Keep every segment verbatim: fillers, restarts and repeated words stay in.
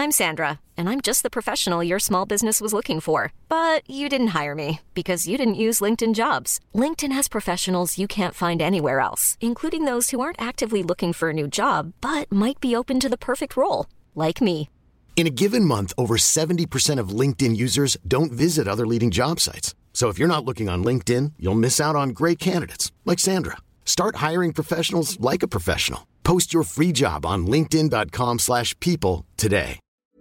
I'm Sandra, and I'm just the professional your small business was looking for. But you didn't hire me because you didn't use LinkedIn Jobs. LinkedIn has professionals you can't find anywhere else, including those who aren't actively looking for a new job, but might be open to the perfect role, like me. In a given month, over seventy percent of LinkedIn users don't visit other leading job sites. So if you're not looking on LinkedIn, you'll miss out on great candidates like Sandra. Start hiring professionals like a professional. Post your free job on linkedin.com slash people today.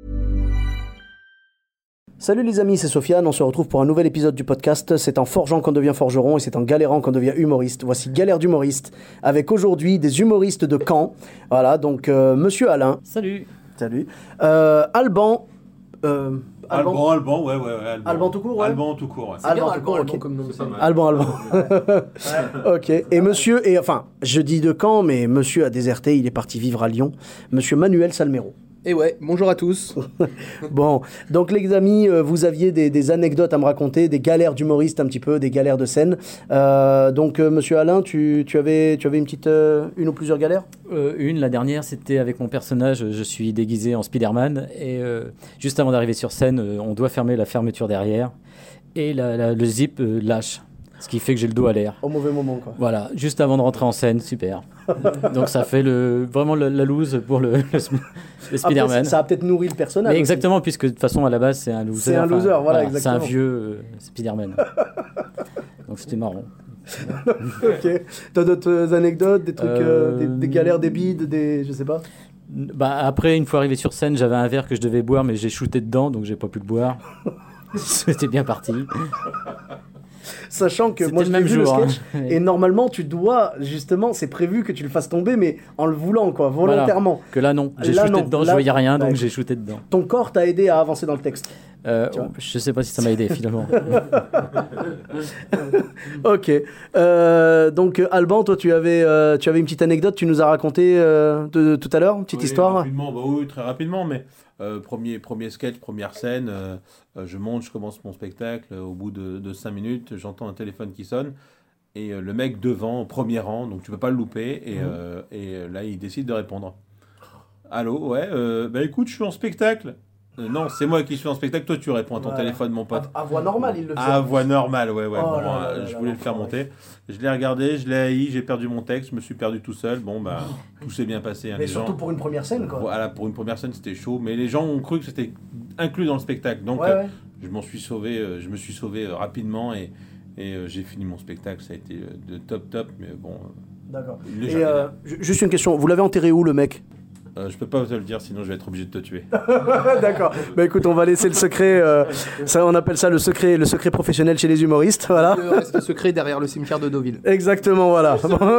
Salut les amis, c'est Sofiane, on se retrouve pour un nouvel épisode du podcast. C'est en forgeant qu'on devient forgeron et c'est en galérant qu'on devient humoriste. Voici Galère d'humoriste, avec aujourd'hui des humoristes de Caen. Voilà, donc euh, Monsieur Alain. Salut. Salut. Euh, Alban. Euh, Alban, Alban, ouais, ouais, ouais. Alban, Alban tout court, ouais. Alban tout court, ouais. C'est Alban, bien, tout Alban, court, Alban ok. comme nom, c'est mal. Alban, Alban. Ok. Et monsieur, et enfin, je dis de Caen, mais monsieur a déserté, il est parti vivre à Lyon. Monsieur Manuel Salmero. Et ouais, bonjour à tous. Bon, donc les amis, euh, vous aviez des, des anecdotes à me raconter, des galères d'humoriste un petit peu, des galères de scène. Euh, donc, euh, monsieur Alain, tu, tu, avais, tu avais une petite, euh, une ou plusieurs galères ? Euh, une, la dernière, c'était avec mon personnage. Je suis déguisé en Spider-Man et euh, juste avant d'arriver sur scène, euh, on doit fermer la fermeture derrière et la, la, le zip euh, lâche, ce qui fait que j'ai le dos à l'air. Au mauvais moment, quoi. Voilà, juste avant de rentrer en scène, super. Donc ça fait le, vraiment le, la loose pour le, le, le Spider-Man. Après, ça a peut-être nourri le personnage. Mais aussi. exactement, puisque de toute façon, à la base, c'est un loser. C'est un loser, enfin, voilà, C'est exactement. un vieux euh, Spider-Man. Donc c'était marrant. Ok. T'as d'autres anecdotes, des trucs, euh, Euh, des, des galères, des bides, des, je sais pas. Bah, après, une fois arrivé sur scène, j'avais un verre que je devais boire, mais j'ai shooté dedans, donc j'ai pas pu le boire. C'était bien parti. Sachant que C'était moi le je même l'ai vu jour, le sketch hein. et normalement tu dois justement, c'est prévu que tu le fasses tomber mais en le voulant quoi, volontairement. Voilà. Que là non, j'ai Là, shooté non. dedans, Là, je voyais rien, donc ouais. j'ai shooté dedans. Ton corps t'a aidé à avancer dans le texte. Euh, Tu vois. je sais pas si ça m'a aidé finalement. Ok. Euh, donc Alban, toi tu avais, euh, tu avais une petite anecdote, tu nous as raconté euh, de, de tout à l'heure, une petite Oui, histoire. Rapidement, bah oui, très rapidement, mais euh, premier, premier sketch, première scène, euh, euh, je monte, je commence mon spectacle, euh, au bout de, de cinq minutes, j'entends un téléphone qui sonne, et euh, le mec devant, au premier rang, donc tu peux pas le louper, et, mmh. euh, et euh, là il décide de répondre. Allô, ouais, euh, bah écoute, je suis en spectacle. Euh, non, c'est moi qui suis en spectacle, toi tu réponds à ton Ouais. téléphone, mon pote. À, à voix normale, il le faisait. À voix normale, ouais, ouais. Oh bon, là là euh, là je là voulais là, le faire ouais. monter. Je l'ai regardé, je l'ai haï, j'ai perdu mon texte, je me suis perdu tout seul. Bon, bah, tout s'est bien passé. Hein, Mais les surtout gens, pour une première scène quoi. voilà, pour une première scène, c'était chaud, mais les gens ont cru que c'était inclus dans le spectacle. Donc, Ouais, euh, ouais. je m'en suis sauvé, euh, je me suis sauvé euh, rapidement et, et euh, j'ai fini mon spectacle. Ça a été euh, de top top, mais bon. euh, D'accord. Le Et jardin. euh, ju- juste une question, vous l'avez enterré où le mec? euh, je peux pas te le dire, sinon je vais être obligé de te tuer. D'accord. Bah écoute, on va laisser le secret. Euh, ça, on appelle ça le secret, le secret professionnel chez les humoristes. Voilà. Le reste secret derrière le cimetière de Deauville. Exactement, voilà.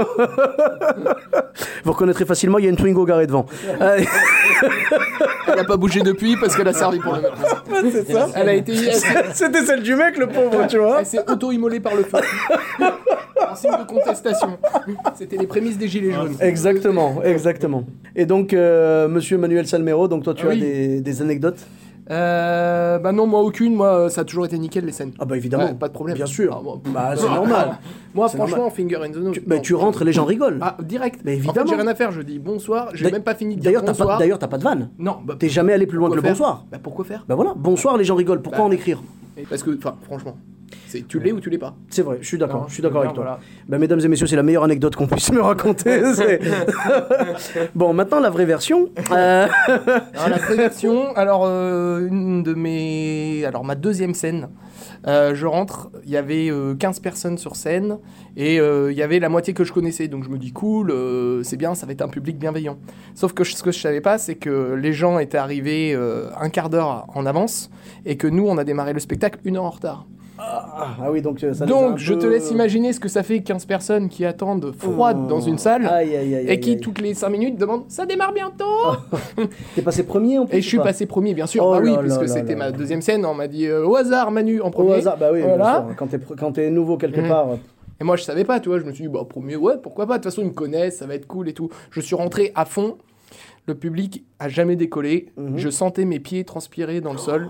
Vous reconnaîtrez facilement, il y a une Twingo garée devant. Allez, Elle n'a pas bougé depuis parce qu'elle a servi pour le même. c'est ça. Elle a été. Elle s'est- C'était celle du mec, le pauvre, tu vois. elle s'est auto-immolée par le feu. En signe de contestation. C'était les prémices des Gilets jaunes. Exactement, exactement. Et donc, euh, monsieur Manuel Salmero, donc toi, tu Ah as oui. des, des anecdotes? Euh, bah non, moi aucune. Moi, ça a toujours été nickel les scènes. Ah bah évidemment. Ouais, pas de problème. Bien sûr. Ah, bon. Bah c'est normal. Moi, C'est franchement, normal. finger in the nose. Tu, bah, non. tu rentres, les gens rigolent. Ah, direct. Mais En fait, évidemment. j'ai rien à faire. Je dis bonsoir. J'ai D'a- même pas fini de dire D'ailleurs, t'as bonsoir. pas, d'ailleurs, t'as pas de vanne. Non, bah, T'es jamais allé plus loin que pourquoi le faire bonsoir. Bah pourquoi faire Bah voilà, bonsoir, les gens rigolent. Pourquoi Bah. en écrire? Parce que, enfin, franchement, c'est tu l'es ou tu l'es pas. C'est vrai, je suis d'accord, Non, je suis d'accord avec voilà. toi. Bah, mesdames et messieurs, c'est la meilleure anecdote qu'on puisse me raconter. c'est- Bon, maintenant la vraie version. Euh, Alors, la préversion, alors euh, une de mes, alors ma deuxième scène, euh, je rentre, il y avait euh, quinze personnes sur scène et euh, il y avait la moitié que je connaissais, donc je me dis cool, euh, c'est bien, ça va être un public bienveillant. Sauf que je- ce que je savais pas, c'est que les gens étaient arrivés euh, un quart d'heure en avance et que nous on a démarré le spectacle une heure en retard. Ah, ah oui, donc euh, ça les a un Donc je peu- te laisse imaginer ce que ça fait quinze personnes qui attendent froides Oh. dans une salle. Aïe, aïe, aïe, Et aïe, qui, aïe. toutes les cinq minutes, demandent « Ça démarre bientôt !» T'es passé premier en plus Et je ou suis pas passé premier, bien sûr. Oh bah oui, là puisque là c'était là ma là. deuxième scène. On m'a dit euh, au hasard, Manu, en Au premier. hasard, bah oui, bien Voilà. sûr. Quand t'es, pr- quand t'es nouveau quelque Mhm. part. Et moi, je savais pas, tu vois. Je me suis dit, bah, premier, ouais, pourquoi pas. De toute façon, ils me connaissent, ça va être cool et tout. Je suis rentré à fond. Le public a jamais décollé. Mhm. Je sentais mes pieds transpirer dans le sol.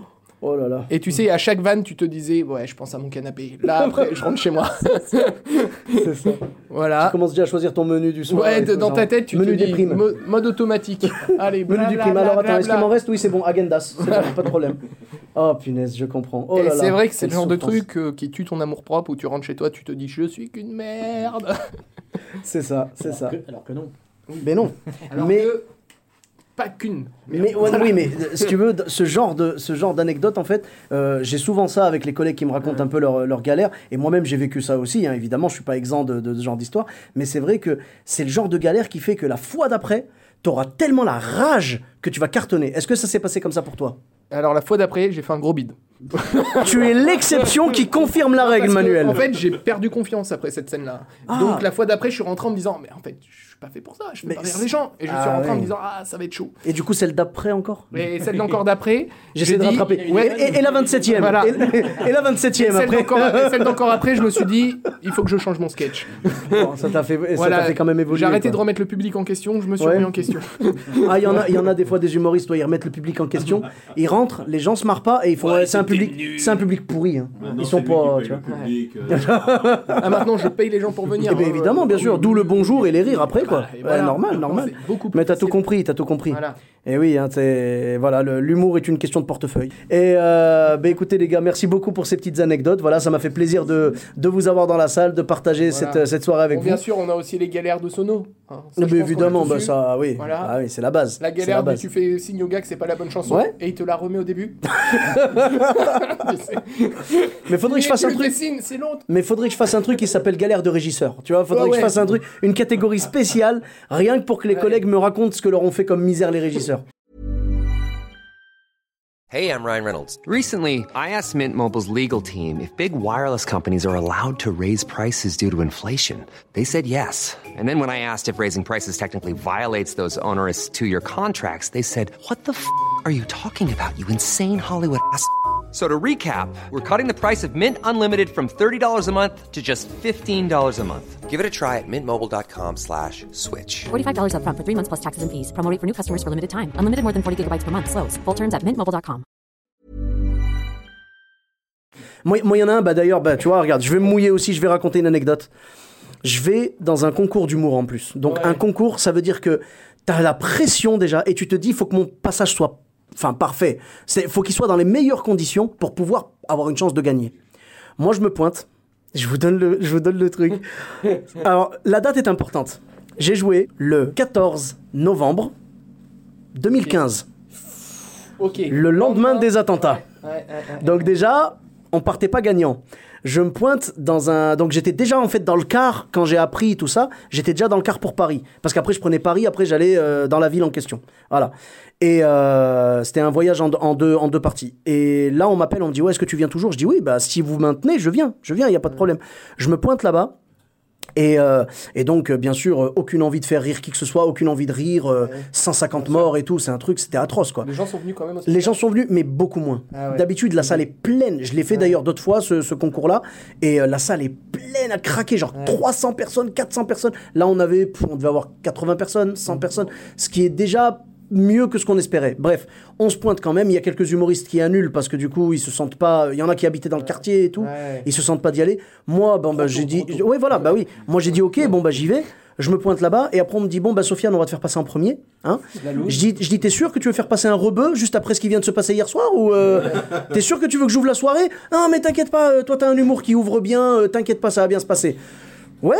Oh là là. Et tu sais, à chaque vanne, tu te disais, ouais, je pense à mon canapé. Là, après, je rentre chez moi. C'est ça. Voilà. Tu commences déjà à choisir ton menu du soir. Ouais, et tout, dans genre, ta tête, tu menu te des dis primes. mo- mode automatique. Allez, Menu du bla, prime. bla, Alors bla, attends, est-ce qu'il bla. m'en reste? Oui, c'est bon. Agendas. C'est bon, pas de problème. Oh punaise, je comprends. Oh Et là là. c'est vrai que c'est quelle le genre de souffrance. truc euh, qui tue ton amour-propre où tu rentres chez toi, tu te dis, je suis qu'une merde. C'est ça, c'est Alors ça. que- alors que non. Mais non. Alors mais que, pas qu'une. Mais ouais, oui, mais euh, si tu veux, d- ce genre de ce genre d'anecdote, en fait, euh, j'ai souvent ça avec les collègues qui me racontent un peu leur, leur galère. Et moi-même, j'ai vécu ça aussi. Hein, évidemment, je suis pas exempt de, de ce genre d'histoire. Mais c'est vrai que c'est le genre de galère qui fait que la fois d'après, t'auras tellement la rage que tu vas cartonner. Est-ce que ça s'est passé comme ça pour toi? Alors la fois d'après, j'ai fait un gros bide. Tu es l'exception qui confirme la règle, Parce que, Manuel. En fait, j'ai perdu confiance après cette scène-là. Ah. Donc la fois d'après, je suis rentré en me disant, mais en fait, je suis pas fait pour ça, je fais Mais pas rire c'est- les gens. Et je Ah suis rentré en ouais. me disant, ah, ça va être chaud. Et du coup, celle d'après encore? Et celle d'encore d'après, J'essaie j'ai de dit- rattraper. Ouais, Et, et la vingt-septième. Voilà. Et, et la Et vingt-septième celle après. d'encore celle d'encore après, je me suis dit, il faut que je change mon sketch. Bon, ça t'a fait, ça Voilà. t'a fait quand même évoluer. J'ai arrêté quoi. de remettre le public en question, je me suis Ouais. remis en question. Ah, il y en a, il y en a des fois des humoristes, ouais, ils remettent le public en question, ils rentrent, les gens se marrent pas et ils font, Ouais, ouais, c'est un c'était public, nul. c'est un public pourri. Hein. Maintenant, Ils sont c'est lui pas, qui tu paye vois. le public, euh, Ah, maintenant, je paye les gens pour venir. Eh ben, hein. évidemment, bien sûr, d'où le bonjour et les rires après, quoi. Voilà, et Ouais, voilà. normal, Maintenant, normal. c'est beaucoup plus Mais t'as tout facile. compris, t'as tout compris. Voilà. Et oui, hein, c'est- voilà, le- l'humour est une question de portefeuille. Et euh, bah, écoutez les gars, merci beaucoup pour ces petites anecdotes. Voilà, ça m'a fait plaisir de, de vous avoir dans la salle, de partager Voilà. cette, cette soirée avec Bon, vous. bien sûr, on a aussi les galères de sono. hein. Ça, je Mais pense qu'on évidemment, l'a tous bah, eu. ça, oui, Voilà. Ah oui, c'est la base. La c'est galère de base. tu fais signe au gars que c'est pas la bonne chanson Ouais. et il te la remet au début. Tu sais. Mais faudrait que je fasse tu un lui truc. fais signe, c'est l'autre. Mais faudrait que je fasse un truc qui s'appelle galère de régisseur. Tu vois, faudrait Ouais, que je ouais. fasse un truc, une catégorie spéciale, rien que pour que les Ouais. collègues me racontent ce que leur ont fait comme misère les régisseurs. Hey, I'm Ryan Reynolds. Recently, I asked Mint Mobile's legal team if big wireless companies are allowed to raise prices due to inflation. They said yes. And then when I asked if raising prices technically violates those onerous two-year contracts, they said, "What the f*** are you talking about, you insane Hollywood ass?" So to recap, we're cutting the price of Mint Unlimited from thirty dollars a month to just fifteen dollars a month. Give it a try at mintmobile.com slash switch. forty-five dollars up front for three months plus taxes and fees. Promo rate for new customers for limited time. Unlimited more than forty gigabytes per month. Slows full terms at mint mobile dot com. Moi, moi, il y en a un, bah d'ailleurs, bah tu vois, regarde, je vais me mouiller aussi, je vais raconter une anecdote. Je vais dans un concours d'humour en plus. Donc Ouais. un concours, ça veut dire que t'as la pression déjà et tu te dis, il faut que mon passage soit, enfin, parfait. Il faut qu'il soit dans les meilleures conditions pour pouvoir avoir une chance de gagner. Moi, je me pointe. Je vous donne le, je vous donne le truc. Alors, la date est importante. J'ai joué le quatorze novembre deux mille quinze, Ok. le lendemain des attentats. Ouais, ouais, ouais. Donc déjà, on partait pas gagnant. Je me pointe dans un... Donc j'étais déjà en fait dans le car, quand j'ai appris tout ça, j'étais déjà dans le car pour Paris. Parce qu'après je prenais Paris, après j'allais euh, dans la ville en question. Voilà. Et euh, c'était un voyage en, en, deux, en deux parties. Et là on m'appelle, on me dit, ouais, est-ce que tu viens toujours? Je dis, oui, bah si vous maintenez, je viens, je viens, il n'y a pas de problème. Je me pointe là-bas. Et, euh, et donc, euh, bien sûr, euh, aucune envie de faire rire qui que ce soit, aucune envie de rire, euh, cent cinquante morts et tout, c'est un truc, c'était atroce, quoi. Les gens sont venus quand même aussi. Les gens sont venus, mais beaucoup moins. Ah ouais. D'habitude, la salle est pleine. Je l'ai fait d'ailleurs d'autres fois, ce, ce concours-là. Et euh, la salle est pleine à craquer, genre trois cents personnes, quatre cents personnes. Là, on avait, pff, on devait avoir quatre-vingts personnes, cent personnes, ce qui est déjà mieux que ce qu'on espérait. Bref, on se pointe quand même. Il y a quelques humoristes qui annulent parce que du coup, ils se sentent pas. Il y en a qui habitaient dans le quartier et tout. Ouais. Ils se sentent pas d'y aller. Moi, bon, bah, j'ai dit. Ouais, voilà, bah oui. Moi, j'ai dit, ok, bon, bah, j'y vais. Je me pointe là-bas et après on me dit bon bah Sofiane on va te faire passer en premier hein. Je dis je dis t'es sûr que tu veux faire passer un rebeu juste après ce qui vient de se passer hier soir ou euh, t'es sûr que tu veux que j'ouvre la soirée? Non mais t'inquiète pas, euh, toi t'as un humour qui ouvre bien, euh, t'inquiète pas ça va bien se passer. Ouais.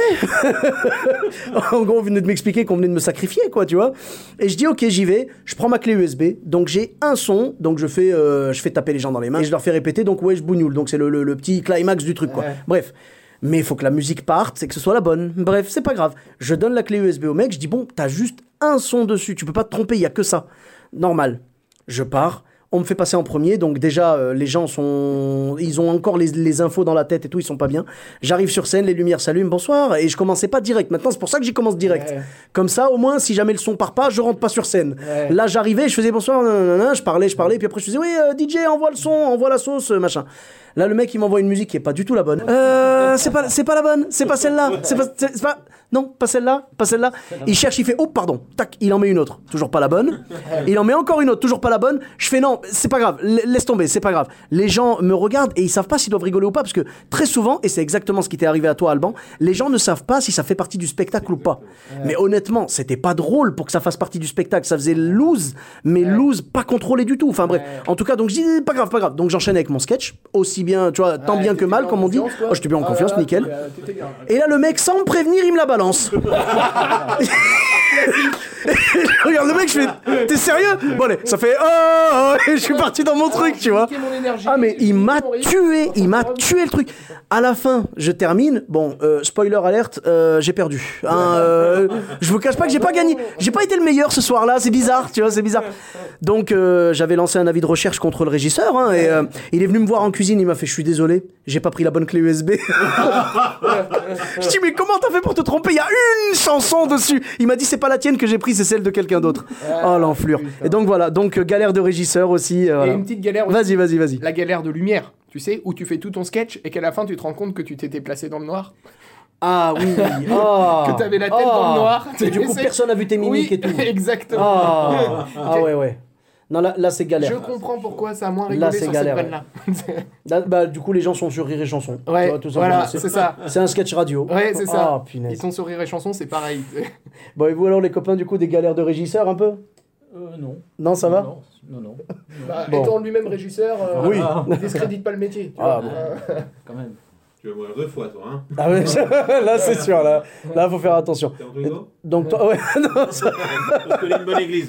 En gros, on venait de m'expliquer qu'on venait de me sacrifier, quoi, tu vois. Et je dis, ok, j'y vais. Je prends ma clé U S B. Donc, j'ai un son. Donc, je fais, euh, je fais taper les gens dans les mains. Et je leur fais répéter. Donc, ouais, je bougnoule. Donc, c'est le, le, le petit climax du truc, quoi. Ouais. Bref. Mais il faut que la musique parte et que ce soit la bonne. Bref, c'est pas grave. Je donne la clé U S B au mec. Je dis, bon, t'as juste un son dessus. Tu peux pas te tromper. Il y a que ça. Normal. Je pars. On me fait passer en premier, donc déjà, euh, les gens sont... Ils ont encore les, les infos dans la tête et tout, ils sont pas bien. J'arrive sur scène, les lumières s'allument, bonsoir, et je commençais pas direct. Maintenant, c'est pour ça que j'y commence direct. Ouais. Comme ça, au moins, si jamais le son part pas, je rentre pas sur scène. Ouais. Là, j'arrivais, je faisais bonsoir, nanana, je parlais, je parlais, puis après je faisais, oui, euh, D J, envoie le son, envoie la sauce, euh, machin. Là, le mec, il m'envoie une musique qui est pas du tout la bonne. Euh, c'est pas, c'est pas la bonne, c'est pas celle-là, c'est pas, c'est, c'est pas... Non, pas celle-là, pas celle-là. Il cherche, il fait, oh pardon, tac, il en met une autre, toujours pas la bonne. Il en met encore une autre, toujours pas la bonne. Je fais non, c'est pas grave, laisse tomber, c'est pas grave. Les gens me regardent et ils savent pas s'ils doivent rigoler ou pas, parce que très souvent, et c'est exactement ce qui t'est arrivé à toi, Alban, les gens ne savent pas si ça fait partie du spectacle ou pas. Mais honnêtement, c'était pas drôle pour que ça fasse partie du spectacle, ça faisait loose, mais loose, pas contrôlé du tout. Enfin bref, en tout cas, donc je dis, pas grave, pas grave. Donc j'enchaîne avec mon sketch, aussi bien, tu vois, tant bien que mal, comme on dit. Oh, j'étais bien en confiance, Ah, nickel. euh, t'étais bien. Et là, le mec, sans me prévenir, il me la balance. Je regarde le mec, je fais, t'es sérieux? Bon allez, ça fait oh, oh, et je suis parti dans mon truc, tu vois. Mon énergie, Ah mais il m'a mon rythme. tué, il m'a tué le truc. À la fin, je termine. Bon, euh, spoiler alerte, euh, j'ai perdu. Hein, euh, je vous cache pas que j'ai pas gagné. J'ai pas été le meilleur ce soir-là. C'est bizarre, tu vois, c'est bizarre. Donc euh, j'avais lancé un avis de recherche contre le régisseur, hein, et euh, il est venu me voir en cuisine. Il m'a fait, je suis désolé, j'ai pas pris la bonne clé U S B. Je dis mais comment t'as fait pour te tromper? Il y a une chanson dessus. Il m'a dit c'est pas la tienne que j'ai prise, c'est celle de quelqu'un d'autre. Oh l'enflure. Et donc voilà, donc euh, galère de régisseur aussi. euh, Et voilà. une petite galère aussi. Vas-y, vas-y, vas-y. La galère de lumière, tu sais, où tu fais tout ton sketch et qu'à la fin tu te rends compte que tu t'étais placé dans le noir. Ah oui. Ah. Que t'avais la tête Ah. dans le noir. Et du coup, C'est- personne n'a vu tes mimiques Oui, et tout. exactement. Ah, ah ouais, ouais. Non, là, là c'est galère. Je comprends pourquoi ça a moins Là, rigolé c'est sur galère, cette vanne-là. Là, bah, du coup, les gens sont sur Rire et Chanson. Ouais, Tu vois, tout simplement. voilà, c'est ça. C'est un sketch radio. Ouais, c'est ça. Ah, punaise. Ils sont sur Rire et Chanson, c'est pareil. Bon, et vous alors, les copains, du coup, des galères de régisseur un peu? Euh, non. Non, ça va? Non, non, non. Bah, Bon. Étant lui-même régisseur, euh, Oui. il discrédite pas le métier. Tu Ah, vois. bon. Quand même. Tu vas mourir deux fois, toi, hein. Ah ouais, là, c'est sûr. Là, là, faut faire attention. T'es en Toledo? Donc, toi, ouais, non, ça- Parce que c'est une bonne église.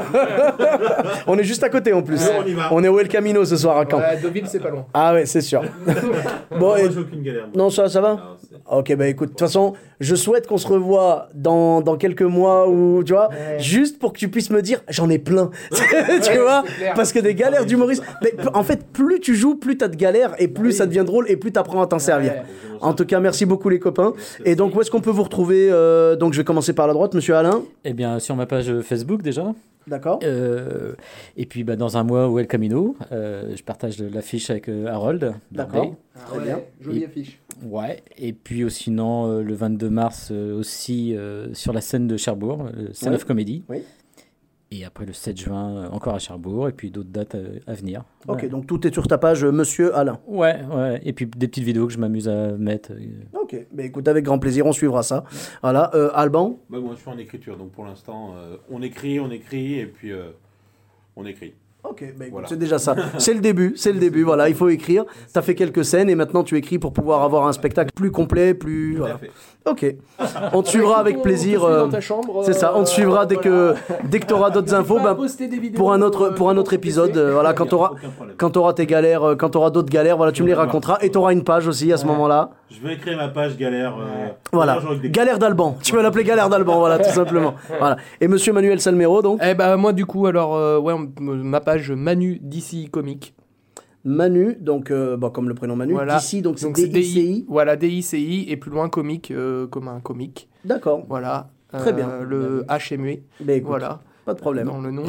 on est juste à côté en plus. Ouais, on y va. On est au El Camino ce soir à Caen. Ouais, Deauville, c'est pas loin. Ah ouais, c'est sûr. Bon, Moi, et- j'ai aucune galère. moi. non, ça, ça va? Non, c'est- Ok, bah écoute, de toute façon, je souhaite qu'on se revoie dans, dans quelques mois ou tu vois, juste pour que tu puisses me dire, j'en ai plein, tu vois, c'est clair. parce que des galères d'humoriste. Mais p- en fait, plus tu joues, plus t'as de galères et plus ça devient drôle et plus t'apprends à t'en servir. En tout cas, merci beaucoup les copains. Et donc, où est-ce qu'on peut vous retrouver euh, Donc, je vais commencer par la droite, Monsieur Alain. Eh bien, sur ma page Facebook déjà. D'accord. Euh, et puis, bah, dans un mois, au El Camino, euh, je partage l'affiche avec euh, Harold. D'accord. Bardé. Très bien. Jolie affiche. Ouais. Et puis, euh, sinon, euh, le vingt-deux mars, euh, aussi euh, sur la scène de Cherbourg, le Scène Ouais. of Comedy. Oui. Et après, le sept juin, euh, encore à Cherbourg. Et puis, d'autres dates euh, à venir. Ok, Ouais. donc tout est sur ta page, euh, Monsieur Alain. Ouais, ouais. Et puis, des petites vidéos que je m'amuse à mettre. euh. Ok, bah écoute, avec grand plaisir, on suivra ça. Voilà, euh, Alban. Bah, moi, je suis en écriture, donc pour l'instant, euh, on écrit, on écrit, et puis euh, on écrit. Ok, bah écoute, Voilà. c'est déjà ça. C'est le début, c'est le début. Voilà, il faut écrire. T'as fait quelques scènes et maintenant tu écris pour pouvoir avoir un spectacle plus complet, plus. Tout Voilà. à fait. Ok, on te suivra avec On plaisir. te suit euh, dans ta chambre, C'est ça, on te euh, suivra dès que voilà. dès que t'auras d'autres infos. Pas bah, poster des vidéos, pour un autre euh, pour un sur autre ton épisode, P C. euh, voilà, quand t'auras Aucun problème. quand t'auras tes galères, euh, quand t'auras d'autres galères, voilà, tu me les raconteras et t'auras une page aussi à ce moment-là. Je vais écrire ma page galère. euh, Voilà, galère, avec des- galère d'Alban. Tu vas l'appeler galère d'Alban, voilà, tout simplement. Voilà. Et Monsieur Manuel Salmero, donc Eh bah moi du coup alors euh, ouais on- ma page Manu d'ici comique. Manu, donc euh, bon, comme le prénom Manu. Voilà. D'ici, donc c'est Donc D c'est I C I. Voilà D I C I et plus loin comique euh, comme un comique. D'accord. Voilà. Très Euh, bien. Le H est muet. Ben écoute, Voilà. pas de problème. Dans le nom.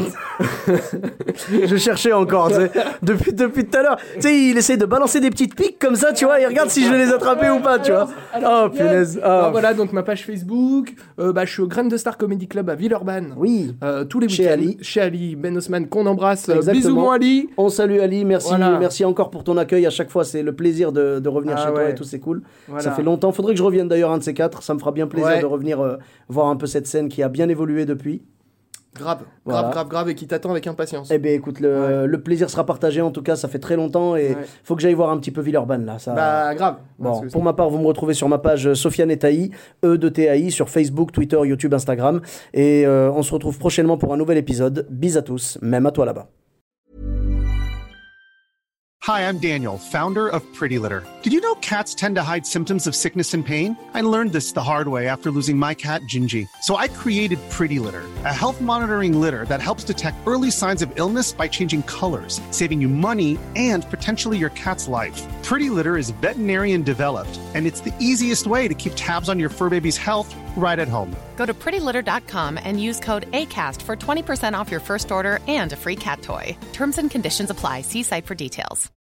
Je cherchais encore, tu sais, depuis, depuis tout à l'heure. Tu sais, il essaie de balancer des petites piques comme ça, tu vois, et regarde si je vais les attraper ou pas, tu vois. Oh, punaise. Alors, Ah. voilà donc ma page Facebook. Euh, bah, je suis au Graines de Star Comedy Club à Villeurbanne. Oui. Euh, tous les Chez week-ends. Ali. Chez Ali Ben Osman qu'on embrasse. Euh, Exactement. Bisous mon Ali. On salue Ali, merci, Voilà. merci encore pour ton accueil à chaque fois, c'est le plaisir de, de revenir Ah chez toi ouais. et tout, c'est cool. Voilà. Ça fait longtemps, faudrait que je revienne d'ailleurs un de ces quatre, ça me fera bien plaisir Ouais. de revenir euh, voir un peu cette scène qui a bien évolué depuis. Grave, Voilà. grave, grave, grave et qui t'attend avec impatience. Eh bien écoute, le, Ouais. le plaisir sera partagé en tout cas, ça fait très longtemps et Ouais. faut que j'aille voir un petit peu Villeurbanne là. Ça... Bah grave. Bon, Parce que pour ma part, vous me retrouvez sur ma page euh, Sofiane et Taï, E de T A I, sur Facebook, Twitter, YouTube, Instagram. Et euh, on se retrouve prochainement pour un nouvel épisode. Bis à tous, même à toi là-bas. Hi, I'm Daniel, founder of Pretty Litter. Did you know cats tend to hide symptoms of sickness and pain? I learned this the hard way after losing my cat, Gingy. So I created Pretty Litter, a health monitoring litter that helps detect early signs of illness by changing colors, saving you money and potentially your cat's life. Pretty Litter is veterinarian developed, and it's the easiest way to keep tabs on your fur baby's health right at home. Go to pretty litter dot com and use code ACAST for twenty percent off your first order and a free cat toy. Terms and conditions apply. See site for details.